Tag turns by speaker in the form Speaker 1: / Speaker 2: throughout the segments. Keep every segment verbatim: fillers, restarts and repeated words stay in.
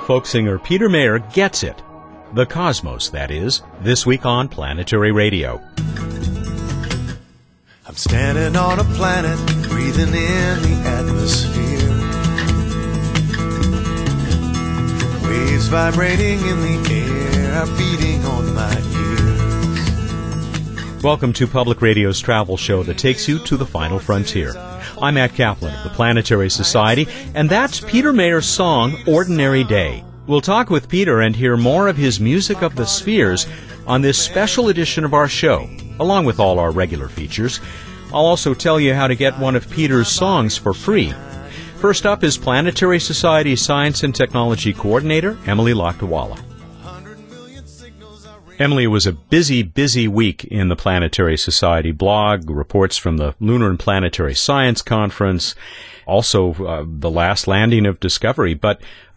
Speaker 1: Folk singer Peter Mayer gets it. The cosmos, that is, this week on Planetary Radio.
Speaker 2: I'm standing on a planet, breathing in the atmosphere. Waves vibrating in the air, beating on my ears.
Speaker 1: Welcome to Public Radio's travel show that takes you to the final frontier. I'm Matt Kaplan of the Planetary Society, and that's Peter Mayer's song, Ordinary Day. We'll talk with Peter and hear more of his Music of the Spheres on this special edition of our show, along with all our regular features. I'll also tell you how to get one of Peter's songs for free. First up is Planetary Society Science and Technology Coordinator, Emily Lakdawalla. Emily, it was a busy, busy week in the Planetary Society blog, reports from the Lunar and Planetary Science Conference, also uh, the last landing of Discovery. But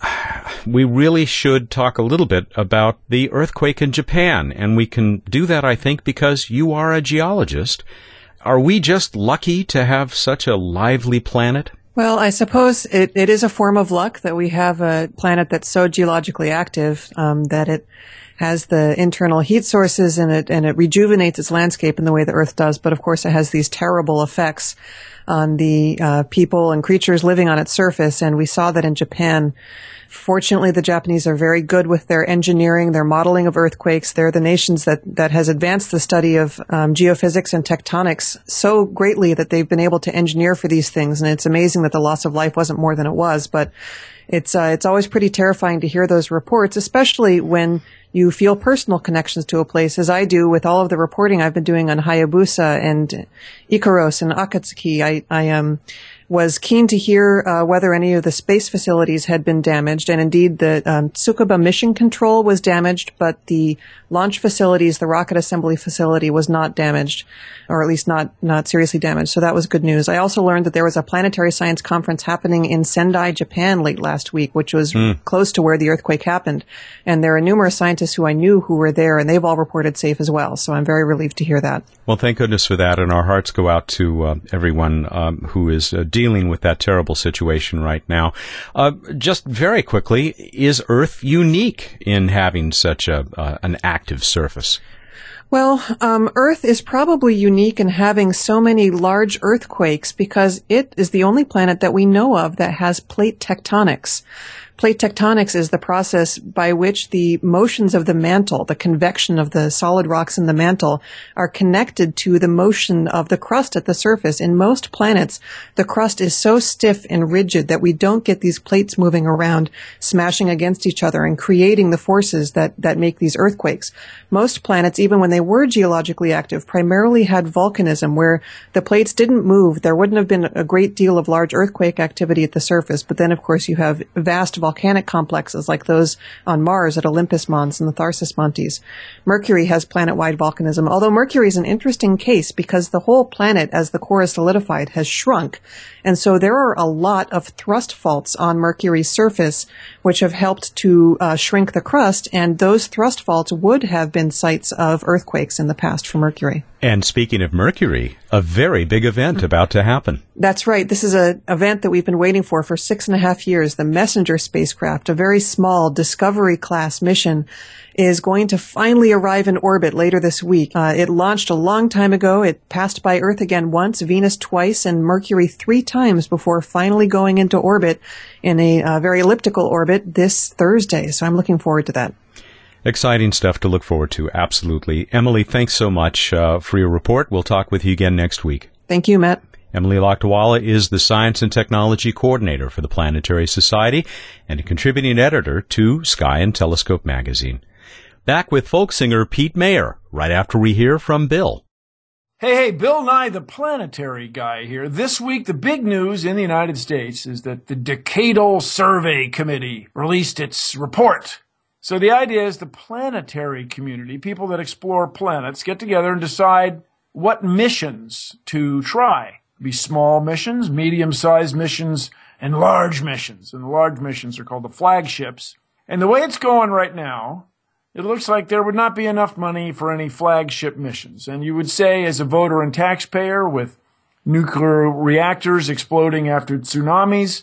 Speaker 1: we really should talk a little bit about the earthquake in Japan, and we can do that, I think, because you are a geologist. Are we just lucky to have such a lively planet?
Speaker 3: Well, I suppose it, it is a form of luck that we have a planet that's so geologically active um, that it has the internal heat sources and it and it rejuvenates its landscape in the way the Earth does. But of course, it has these terrible effects on the uh, people and creatures living on its surface. And we saw that in Japan. Fortunately, the Japanese are very good with their engineering, their modeling of earthquakes. They're the nations that, that has advanced the study of um, geophysics and tectonics so greatly that they've been able to engineer for these things. And it's amazing that the loss of life wasn't more than it was. But it's uh, it's always pretty terrifying to hear those reports, especially when you feel personal connections to a place, as I do with all of the reporting I've been doing on Hayabusa and Ikaros and Akatsuki. I, I um, was keen to hear uh, whether any of the space facilities had been damaged, and indeed the um, Tsukuba mission control was damaged, but the launch facilities, the rocket assembly facility, was not damaged, or at least not not seriously damaged. So that was good news. I also learned that there was a planetary science conference happening in Sendai, Japan late last week, which was mm. close to where the earthquake happened. And there are numerous scientists who I knew who were there, and they've all reported safe as well. So I'm very relieved to hear that.
Speaker 1: Well, thank goodness for that, and our hearts go out to uh, everyone um, who is uh, dealing with that terrible situation right now. Uh, just very quickly, is Earth unique in having such a uh, an active surface?
Speaker 3: Well, um, Earth is probably unique in having so many large earthquakes because it is the only planet that we know of that has plate tectonics. Plate tectonics is the process by which the motions of the mantle, the convection of the solid rocks in the mantle, are connected to the motion of the crust at the surface. In most planets, the crust is so stiff and rigid that we don't get these plates moving around, smashing against each other and creating the forces that, that make these earthquakes. Most planets, even when they were geologically active, primarily had volcanism, where the plates didn't move. There wouldn't have been a great deal of large earthquake activity at the surface, but then, of course, you have vast volcanic complexes like those on Mars at Olympus Mons and the Tharsis Montes. Mercury has planet-wide volcanism, although Mercury is an interesting case because the whole planet, as the core is solidified, has shrunk. And so there are a lot of thrust faults on Mercury's surface which have helped to uh, shrink the crust, and those thrust faults would have been sites of earthquakes in the past for Mercury.
Speaker 1: And speaking of Mercury, a very big event about to happen.
Speaker 3: That's right. This is an event that we've been waiting for for six and a half years. The Messenger spacecraft, a very small Discovery-class mission, is going to finally arrive in orbit later this week. Uh, it launched a long time ago. It passed by Earth again once, Venus twice, and Mercury three times before finally going into orbit in a uh, very elliptical orbit this Thursday. So I'm looking forward to that.
Speaker 1: Exciting stuff to look forward to, absolutely. Emily, thanks so much uh, for your report. We'll talk with you again next week.
Speaker 3: Thank you, Matt.
Speaker 1: Emily Lakdawalla is the Science and Technology Coordinator for the Planetary Society and a contributing editor to Sky and Telescope magazine. Back with folk singer Pete Mayer, right after we hear from Bill.
Speaker 4: Hey, hey, Bill Nye, the planetary guy here. This week, the big news in the United States is that the Decadal Survey Committee released its report. So the idea is the planetary community, people that explore planets, get together and decide what missions to try. Be small missions, medium-sized missions, and large missions. And the large missions are called the flagships. And the way it's going right now, it looks like there would not be enough money for any flagship missions. And you would say, as a voter and taxpayer with nuclear reactors exploding after tsunamis,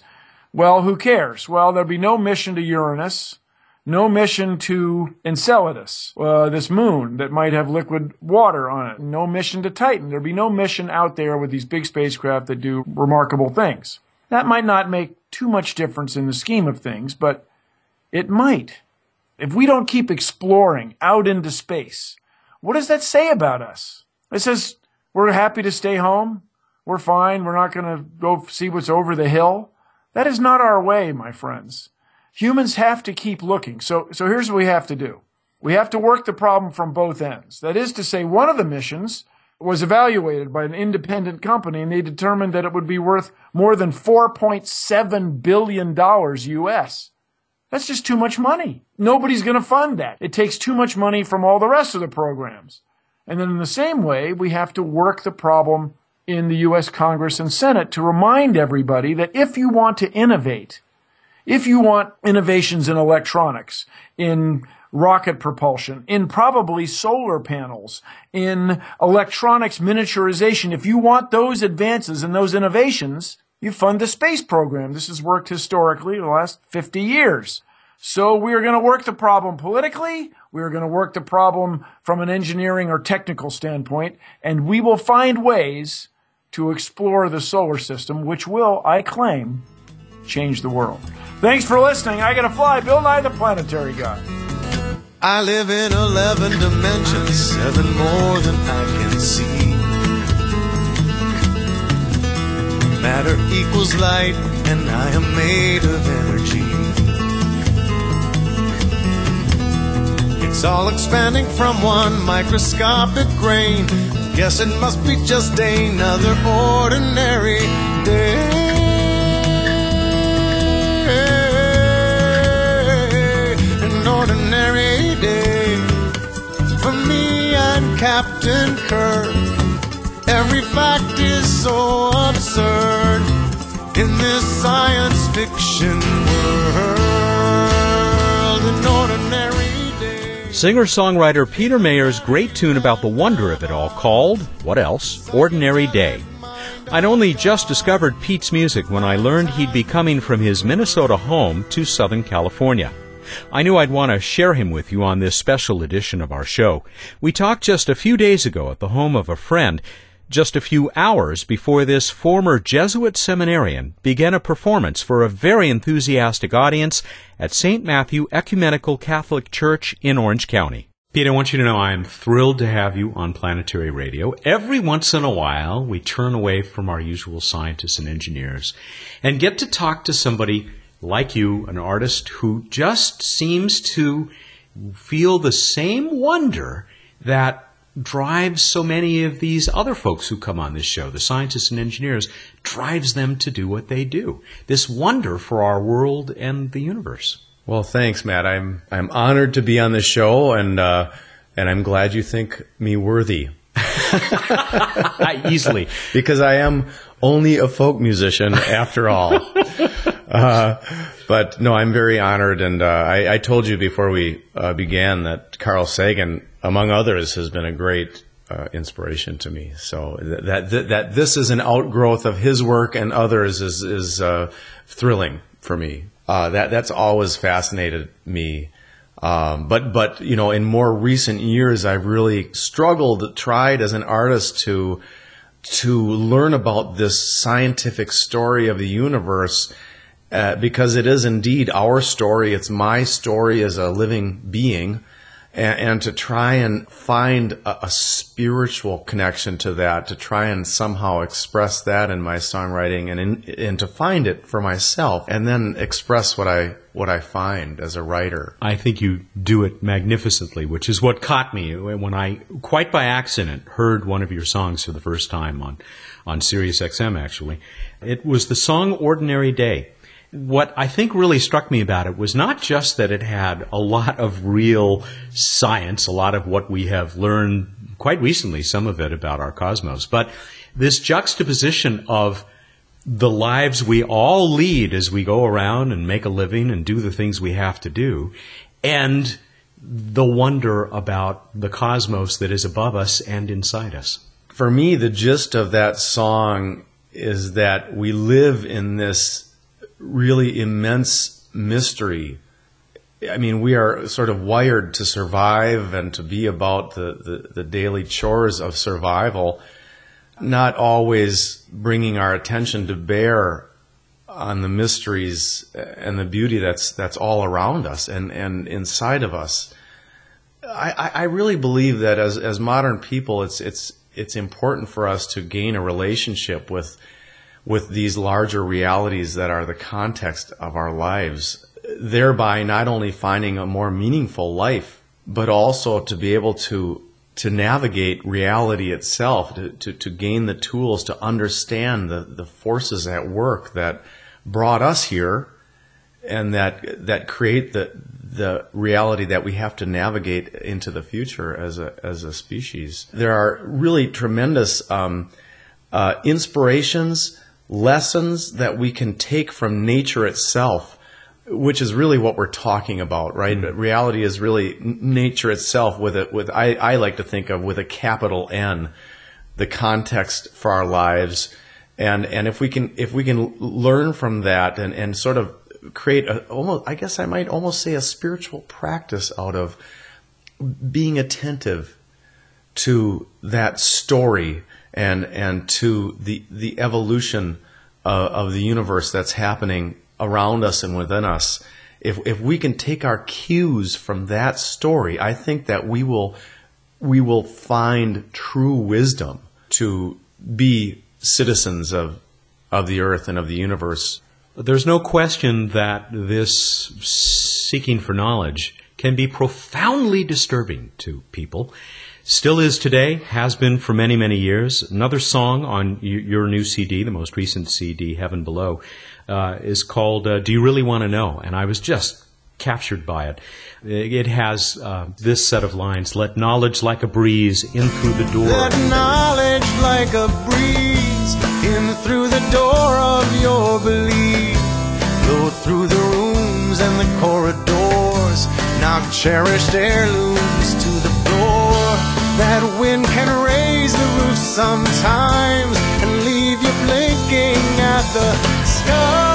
Speaker 4: Well, who cares? Well, there'll be no mission to Uranus, no mission to Enceladus, uh, this moon that might have liquid water on it, no mission to Titan. There'll be no mission out there with these big spacecraft that do remarkable things. That might not make too much difference in the scheme of things, but it might. If we don't keep exploring out into space, what does that say about us? It says we're happy to stay home. We're fine. We're not going to go see what's over the hill. That is not our way, my friends. Humans have to keep looking. So, so here's what we have to do. We have to work the problem from both ends. That is to say, one of the missions was evaluated by an independent company, and they determined that it would be worth more than four point seven billion dollars U S. That's just too much money. Nobody's going to fund that. It takes too much money from all the rest of the programs. And then in the same way, we have to work the problem in the U S Congress and Senate to remind everybody that if you want to innovate, if you want innovations in electronics, in rocket propulsion, in probably solar panels, in electronics miniaturization, if you want those advances and those innovations, you fund the space program. This has worked historically the last fifty years. So we are going to work the problem politically. We are going to work the problem from an engineering or technical standpoint, and we will find ways to explore the solar system, which will, I claim, change the world. Thanks for listening. I gotta fly. Bill Nye, the Planetary Guy.
Speaker 2: I live in eleven dimensions, seven more than I can see. Matter equals light, and I am made of energy. It's all expanding from one microscopic grain. Guess it must be just another ordinary day. An ordinary day for me and Captain Kirk. Every fact is so absurd in this science fiction world. An ordinary day.
Speaker 1: Singer-songwriter Peter Mayer's great tune about the wonder of it all, called, what else, Ordinary Day. I'd only just discovered Pete's music when I learned he'd be coming from his Minnesota home to Southern California. I knew I'd want to share him with you on this special edition of our show. We talked just a few days ago at the home of a friend, just a few hours before this former Jesuit seminarian began a performance for a very enthusiastic audience at Saint Matthew Ecumenical Catholic Church in Orange County. Pete, I want you to know I am thrilled to have you on Planetary Radio. Every once in a while, we turn away from our usual scientists and engineers and get to talk to somebody like you, an artist who just seems to feel the same wonder that drives so many of these other folks who come on this show, the scientists and engineers, drives them to do what they do. This wonder for our world and the universe.
Speaker 5: Well, thanks, Matt. I'm I'm honored to be on this show, and uh, and I'm glad you think me worthy.
Speaker 1: Easily.
Speaker 5: Because I am only a folk musician, after all. Uh, but no, I'm very honored, and uh, I, I told you before we uh, began that Carl Sagan, among others, has been a great uh, inspiration to me. So that, that that this is an outgrowth of his work and others is is uh, thrilling for me. Uh, that that's always fascinated me. Um, but but you know, in more recent years, I've really struggled, tried as an artist to to learn about this scientific story of the universe. Uh, because it is indeed our story. It's my story as a living being. And, and to try and find a, a spiritual connection to that, to try and somehow express that in my songwriting and in, and to find it for myself and then express what I what I find as a writer.
Speaker 1: I think you do it magnificently, which is what caught me when I, quite by accident, heard one of your songs for the first time on, on Sirius X M, actually. It was the song Ordinary Day. What I think really struck me about it was not just that it had a lot of real science, a lot of what we have learned quite recently, some of it about our cosmos, but this juxtaposition of the lives we all lead as we go around and make a living and do the things we have to do, and the wonder about the cosmos that is above us and inside us.
Speaker 5: For me, the gist of that song is that we live in this really immense mystery. I mean, we are sort of wired to survive and to be about the, the, the daily chores of survival, not always bringing our attention to bear on the mysteries and the beauty that's that's all around us and, and inside of us. I, I really believe that as as modern people, it's it's it's important for us to gain a relationship with with these larger realities that are the context of our lives, thereby not only finding a more meaningful life, but also to be able to to navigate reality itself, to, to, to gain the tools to understand the, the forces at work that brought us here and that that create the the reality that we have to navigate into the future as a as a species. There are really tremendous um, uh, inspirations, lessons that we can take from nature itself, which is really what we're talking about, right? Mm-hmm. Reality is really nature itself with a, with I, I like to think of with a capital N, the context for our lives, and and if we can if we can learn from that and, and sort of create a, almost I guess I might almost say a spiritual practice out of being attentive to that story and and to the the evolution uh, of the universe that's happening around us and within us. If if we can take our cues from that story, I think that we will we will find true wisdom to be citizens of of the earth and of the universe.
Speaker 1: There's no question that this seeking for knowledge can be profoundly disturbing to people. Still is today, has been for many, many years. Another song on your new C D, the most recent C D, Heaven Below, uh, is called uh, Do You Really Want to Know? And I was just captured by it. It has uh, this set of lines: let knowledge like a breeze in through the door.
Speaker 2: Let knowledge like a breeze in through the door of your belief. Blow through the rooms and the corridors. Knock cherished heirlooms to the floor. That wind can raise the roof sometimes and leave you blinking at the sky.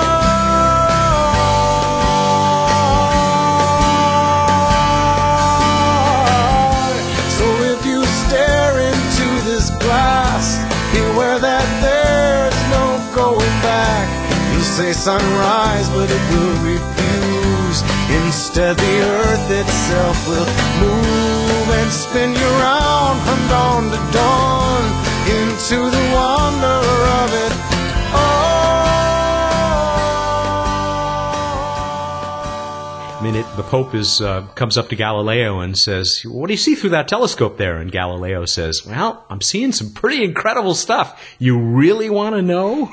Speaker 2: So if you stare into this glass, beware that there's no going back. You'll say sunrise, but it will refuse. Instead, the earth itself will move and spin you round from dawn to dawn into the wonder of it all.
Speaker 1: I mean, it, the Pope is uh, comes up to Galileo and says, "What do you see through that telescope there?" And Galileo says, "Well, I'm seeing some pretty incredible stuff. You really want to know?"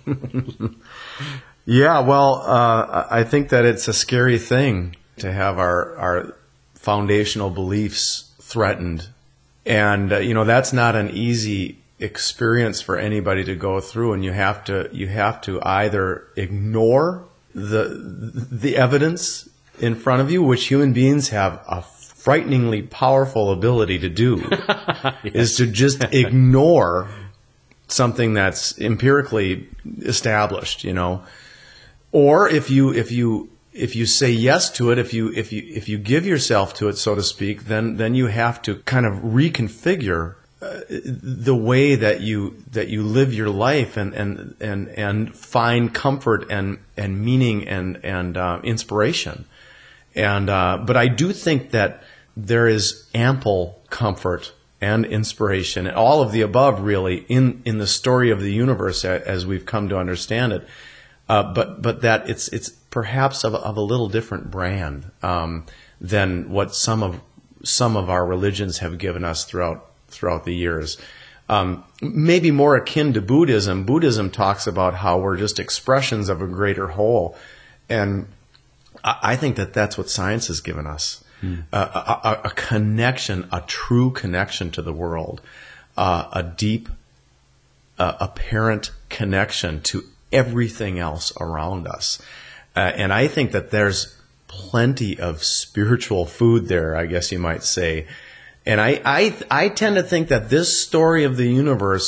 Speaker 5: Yeah, well, uh, I think that it's a scary thing to have our our foundational beliefs threatened. And, uh, you know, that's not an easy experience for anybody to go through. And you have to you have to either ignore the the evidence in front of you, which human beings have a frighteningly powerful ability to do, yes. is to just ignore something that's empirically established, you know. Or if you if you if you say yes to it, if you if you if you give yourself to it, so to speak, then then you have to kind of reconfigure uh, the way that you that you live your life and and and, and find comfort and and meaning and and uh, inspiration. And uh, but I do think that there is ample comfort and inspiration, and all of the above, really, in in the story of the universe as we've come to understand it. Uh, but but that it's it's perhaps of, of a little different brand um, than what some of some of our religions have given us throughout throughout the years. Um, maybe more akin to Buddhism. Buddhism talks about how we're just expressions of a greater whole, and I, I think that that's what science has given us: hmm. a, a, a connection, a true connection to the world, uh, a deep, uh, apparent connection to everything else around us. Uh, and I think that there's plenty of spiritual food there, I guess you might say. And I, I, I tend to think that this story of the universe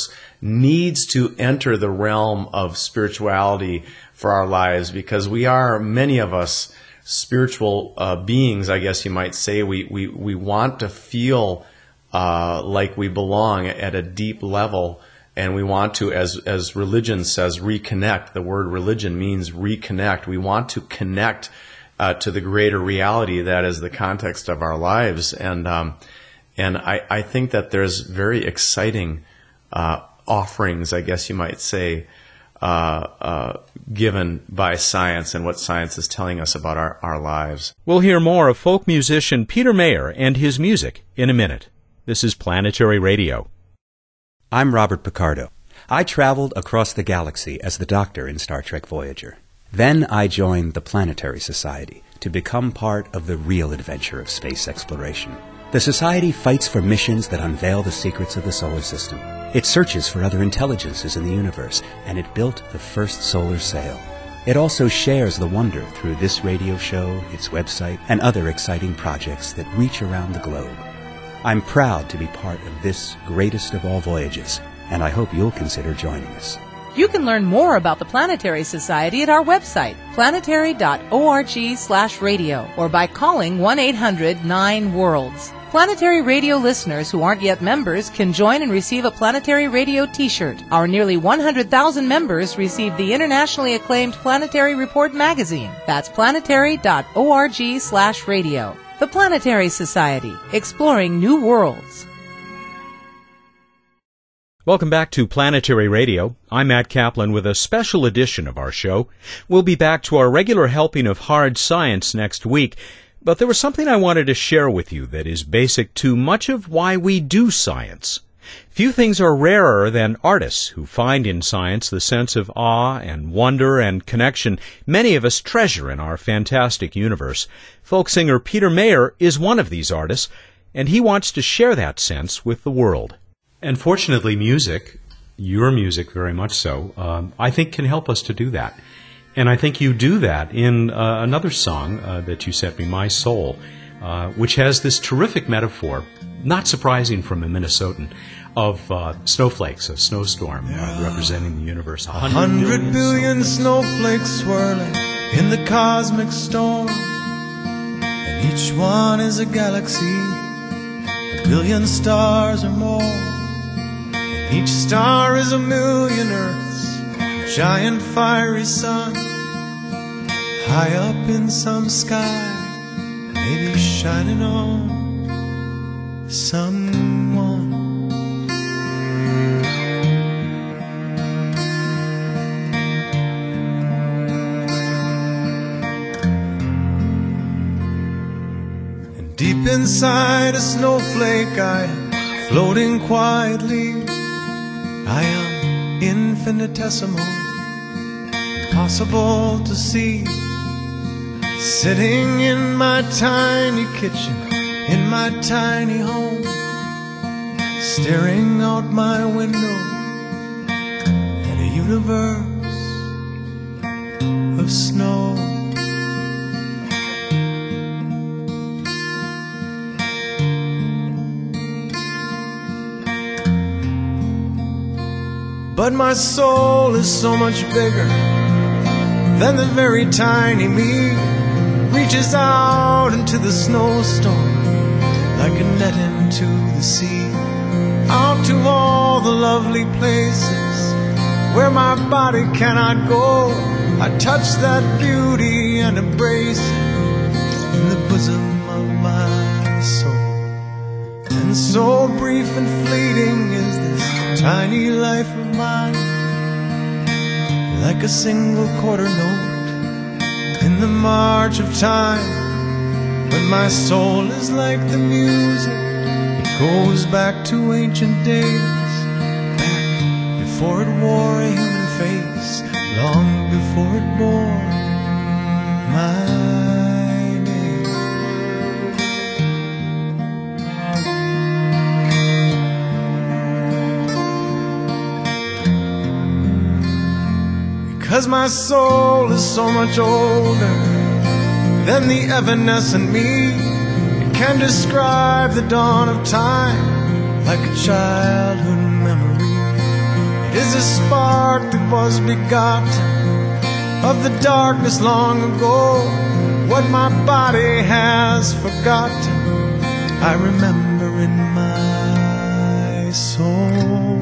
Speaker 5: needs to enter the realm of spirituality for our lives, because we are, many of us, spiritual uh, beings, I guess you might say. We we we want to feel uh, like we belong at a deep level, and we want to, as as religion says, reconnect. The word religion means reconnect. We want to connect uh, to the greater reality that is the context of our lives, and um, and I, I think that there's very exciting uh, offerings, I guess you might say, Uh, uh, given by science and what science is telling us about our, our lives.
Speaker 1: We'll hear more of folk musician Peter Mayer and his music in a minute. This is Planetary Radio.
Speaker 6: I'm Robert Picardo. I traveled across the galaxy as the Doctor in Star Trek Voyager. Then I joined the Planetary Society to become part of the real adventure of space exploration. The Society fights for missions that unveil the secrets of the solar system. It searches for other intelligences in the universe, and it built the first solar sail. It also shares the wonder through this radio show, its website, and other exciting projects that reach around the globe. I'm proud to be part of this greatest of all voyages, and I hope you'll consider joining us.
Speaker 7: You can learn more about the Planetary Society at our website, planetary.org slash radio, or by calling one eight hundred nine worlds. Planetary Radio listeners who aren't yet members can join and receive a Planetary Radio t-shirt. Our nearly one hundred thousand members receive the internationally acclaimed Planetary Report magazine. That's planetary.org slash radio. The Planetary Society, exploring new worlds.
Speaker 1: Welcome back to Planetary Radio. I'm Matt Kaplan with a special edition of our show. We'll be back to our regular helping of hard science next week, but there was something I wanted to share with you that is basic to much of why we do science. Few things are rarer than artists who find in science the sense of awe and wonder and connection many of us treasure in our fantastic universe. Folk singer Peter Mayer is one of these artists, and he wants to share that sense with the world. And fortunately, music, your music very much so, um, I think can help us to do that. And I think you do that in uh, another song uh, that you sent me, My Soul, uh, which has this terrific metaphor, not surprising from a Minnesotan, of uh, snowflakes, a snowstorm uh, representing the universe. A
Speaker 2: hundred, hundred billion snowflakes swirling in the cosmic storm, and each one is a galaxy, a billion stars or more. Each star is a million Earths, a giant fiery sun, high up in some sky, maybe shining on someone. And deep inside a snowflake I am floating quietly. I am infinitesimal, impossible to see, sitting in my tiny kitchen, in my tiny home, staring out my window at a universe of snow. But my soul is so much bigger than the very tiny me. Reaches out into the snowstorm like a net into the sea. Out to all the lovely places where my body cannot go. I touch that beauty and embrace it in the bosom of my soul. And so brief and fleeting is this tiny life of mine, like a single quarter note in the march of time. But my soul is like the music, it goes back to ancient days, back before it wore a human face, long before it bore my name. Cause my soul is so much older than the evanescent me. It can describe the dawn of time like a childhood memory. is a spark that was begot of the darkness long ago. What my body has forgot, I remember in my soul.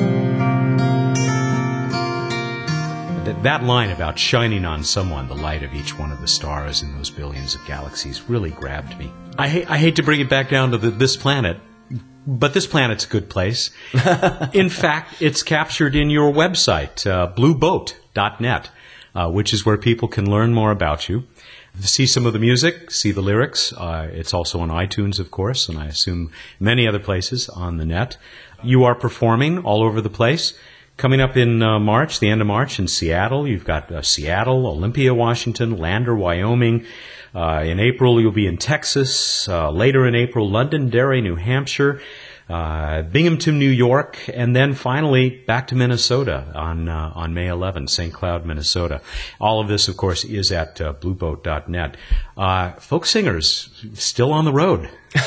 Speaker 1: That line about shining on someone the light of each one of the stars in those billions of galaxies really grabbed me. I, ha- I hate to bring it back down to the, this planet, but this planet's a good place. In fact, it's captured in your website, uh, blue boat dot net, uh, which is where people can learn more about you, see some of the music, see the lyrics. Uh, it's also on iTunes, of course, and I assume many other places on the net. You are performing all over the place. Coming up in uh, March, the end of March in Seattle, you've got uh, Seattle, Olympia, Washington, Lander, Wyoming. Uh, in April, you'll be in Texas. Uh, later in April, Londonderry, New Hampshire. Uh, Binghamton, New York, and then finally back to Minnesota on uh, on May eleventh, Saint Cloud, Minnesota. All of this, of course, is at uh, blue boat dot net. Uh, folk singers still on the road.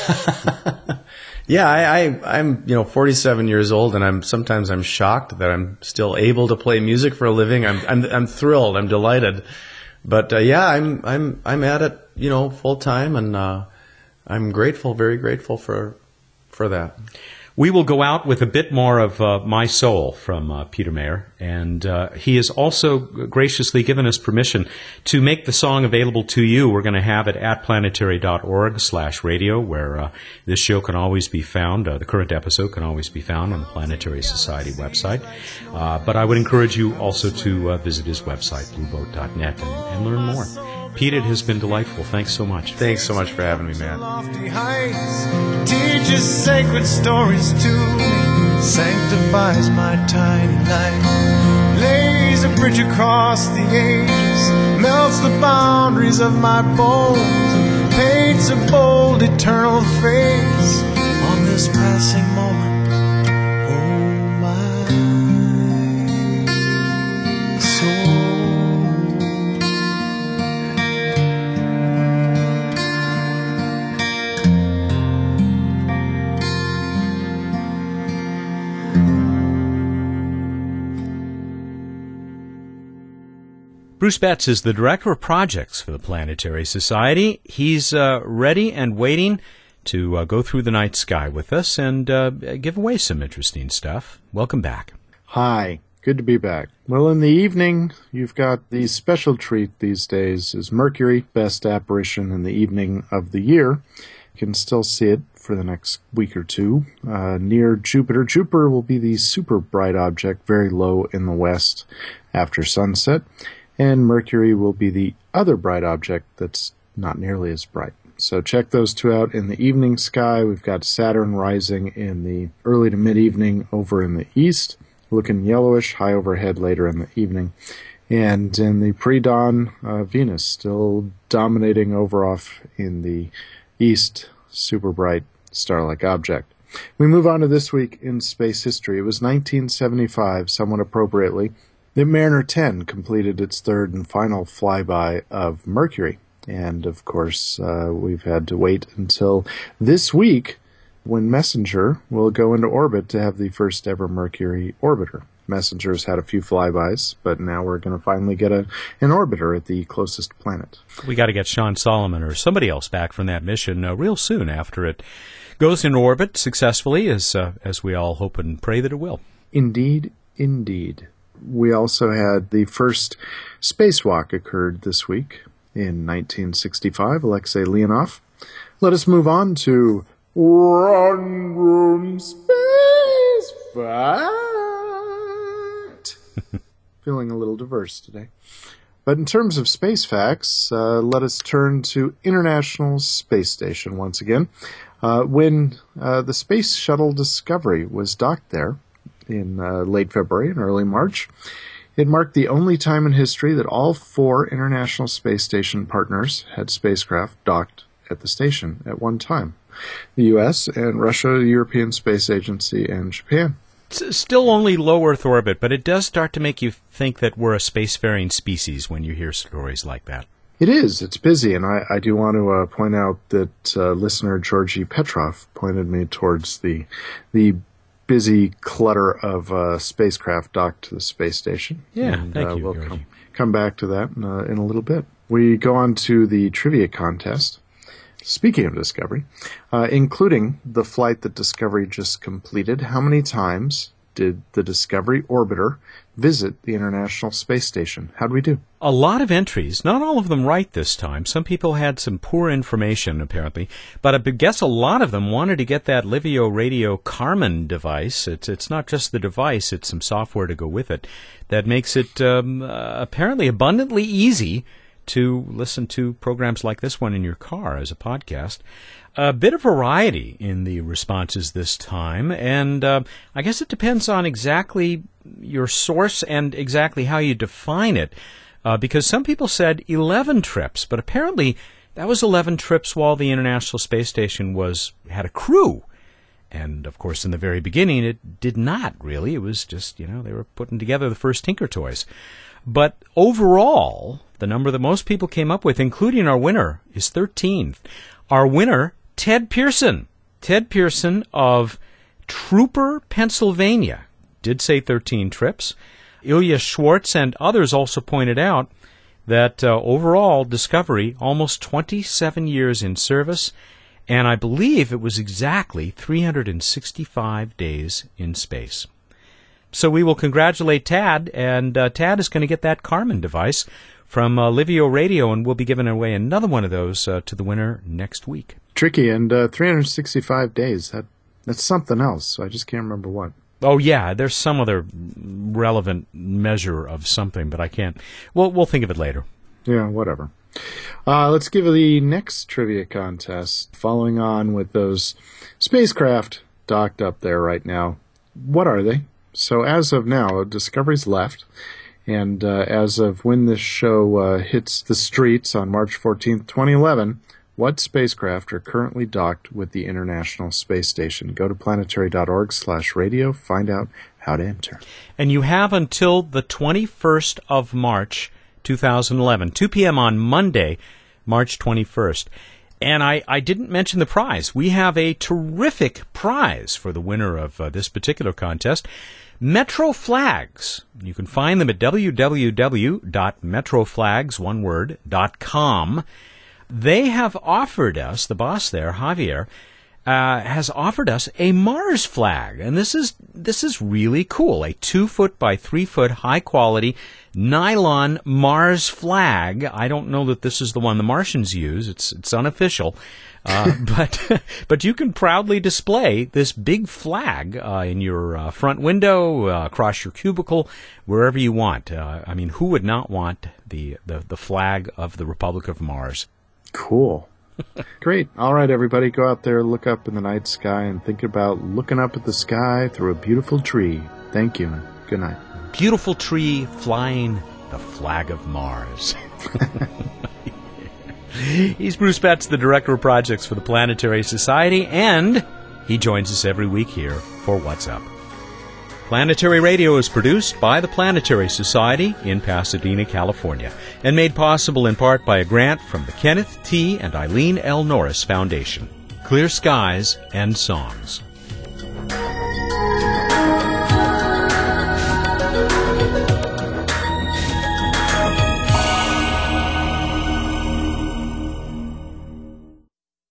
Speaker 5: Yeah, I, I, I'm you know forty-seven years old, and I'm sometimes I'm shocked that I'm still able to play music for a living. I'm I'm, I'm thrilled. I'm delighted. But uh, yeah, I'm I'm I'm at it, you know, full time, and uh, I'm grateful, very grateful for. for that.
Speaker 1: We will go out with a bit more of uh, My Soul from uh, Peter Mayer, and uh, he has also graciously given us permission to make the song available to you. We're going to have it at planetary dot org slash radio, where uh, this show can always be found. Uh, the current episode can always be found on the Planetary Society website. Uh, but I would encourage you also to uh, visit his website, blue boat dot net, and, and learn more. Pete, it has been delightful. Thanks so much.
Speaker 5: Thanks so much for having me, man.
Speaker 2: Lofty heights, teaches sacred stories to me, sanctifies my tiny life, lays a bridge across the ages, melts the boundaries of my bones, paints a bold eternal face on this passing moment. Oh, my soul.
Speaker 1: Bruce Betts is the Director of Projects for the Planetary Society. He's uh, ready and waiting to uh, go through the night sky with us and uh, give away some interesting stuff. Welcome back.
Speaker 8: Hi. Good to be back. Well, in the evening, you've got the special treat these days is Mercury, best apparition in the evening of the year. You can still see it for the next week or two. Uh, near Jupiter. Jupiter will be the super bright object, very low in the west after sunset. And Mercury will be the other bright object that's not nearly as bright. So check those two out in the evening sky. We've got Saturn rising in the early to mid-evening over in the east, looking yellowish, high overhead later in the evening. And in the pre-dawn, uh, Venus still dominating over off in the east, super bright star-like object. We move on to this week in space history. It was nineteen seventy-five, somewhat appropriately, that Mariner ten completed its third and final flyby of Mercury. And, of course, uh, we've had to wait until this week when Messenger will go into orbit to have the first ever Mercury orbiter. Messenger's had a few flybys, but now we're going to finally get a, an orbiter at the closest planet.
Speaker 1: We got to get Sean Solomon or somebody else back from that mission uh, real soon after it goes into orbit successfully, as, uh, as we all hope and pray that it will.
Speaker 8: Indeed, indeed. We also had the first spacewalk occurred this week in nineteen sixty-five, Alexei Leonov. Let us move on to One Room Space Fact. Feeling a little diverse today. But in terms of space facts, uh, let us turn to International Space Station once again. Uh, when uh, the Space Shuttle Discovery was docked there, in uh, late February and early March. It marked the only time in history that all four International Space Station partners had spacecraft docked at the station at one time. The U S and Russia, the European Space Agency, and Japan.
Speaker 1: It's still only low Earth orbit, but it does start to make you think that we're a spacefaring species when you hear stories like that.
Speaker 8: It is. It's busy, and I, I do want to uh, point out that uh, listener Georgie Petrov pointed me towards the the busy clutter of uh, spacecraft docked to the space station.
Speaker 1: Yeah,
Speaker 8: and,
Speaker 1: thank
Speaker 8: uh,
Speaker 1: you,
Speaker 8: We'll
Speaker 1: Georgie.
Speaker 8: come, come back to that in, uh, in a little bit. We go on to the trivia contest. Speaking of Discovery, uh, including the flight that Discovery just completed, how many times did the Discovery orbiter visit the International Space Station? How'd we do?
Speaker 1: A lot of entries, not all of them right this time. Some people had some poor information, apparently, but I guess a lot of them wanted to get that Livio Radio Karman device. It's it's not just the device, it's some software to go with it that makes it um, uh, apparently abundantly easy to listen to programs like this one in your car as a podcast. A bit of variety in the responses this time, and uh, I guess it depends on exactly your source and exactly how you define it, uh, because some people said eleven trips, but apparently that was eleven trips while the International Space Station was had a crew. And, of course, in the very beginning, it did not, really. It was just, you know, they were putting together the first Tinker Toys. But overall, the number that most people came up with, including our winner, is thirteen. Our winner, Ted Pearson. Ted Pearson of Trooper, Pennsylvania, did say thirteen trips. Ilya Schwartz and others also pointed out that uh, overall, Discovery, almost twenty-seven years in service, and I believe it was exactly three hundred sixty-five days in space. So we will congratulate Tad, and uh, Tad is going to get that Karman device from uh, Livio Radio, and we'll be giving away another one of those uh, to the winner next week.
Speaker 8: Tricky, and uh, three hundred sixty-five days, that that's something else. I just can't remember what.
Speaker 1: Oh, yeah, there's some other relevant measure of something, but I can't. Well, we'll think of it later.
Speaker 8: Yeah, whatever. Uh, let's give the next trivia contest, following on with those spacecraft docked up there right now. What are they? So as of now, Discovery's left, and uh, as of when this show uh, hits the streets on March fourteenth, twenty eleven, what spacecraft are currently docked with the International Space Station? Go to planetary.org slash radio, find out how to enter.
Speaker 1: And you have until the twenty-first of March, two thousand eleven, two p.m. on Monday, March twenty-first. And I, I didn't mention the prize. We have a terrific prize for the winner of uh, this particular contest. Metro Flags. You can find them at w w w dot metro flags, one word, dot com. They have offered us, the boss there, Javier, uh, has offered us a Mars flag. And this is this is really cool. A two foot by three foot high quality nylon Mars flag. I don't know that this is the one the Martians use. It's it's unofficial. Uh, but but you can proudly display this big flag uh, in your uh, front window, uh, across your cubicle, wherever you want. Uh, I mean, who would not want the, the, the flag of the Republic of Mars?
Speaker 8: Cool. Great. All right, everybody, go out there, look up in the night sky, and think about looking up at the sky through a beautiful tree. Thank you. Good night.
Speaker 1: Beautiful tree flying the flag of Mars. He's Bruce Betts, the Director of Projects for the Planetary Society, and he joins us every week here for What's Up. Planetary Radio is produced by the Planetary Society in Pasadena, California, and made possible in part by a grant from the Kenneth T. and Eileen L. Norris Foundation. Clear skies and songs.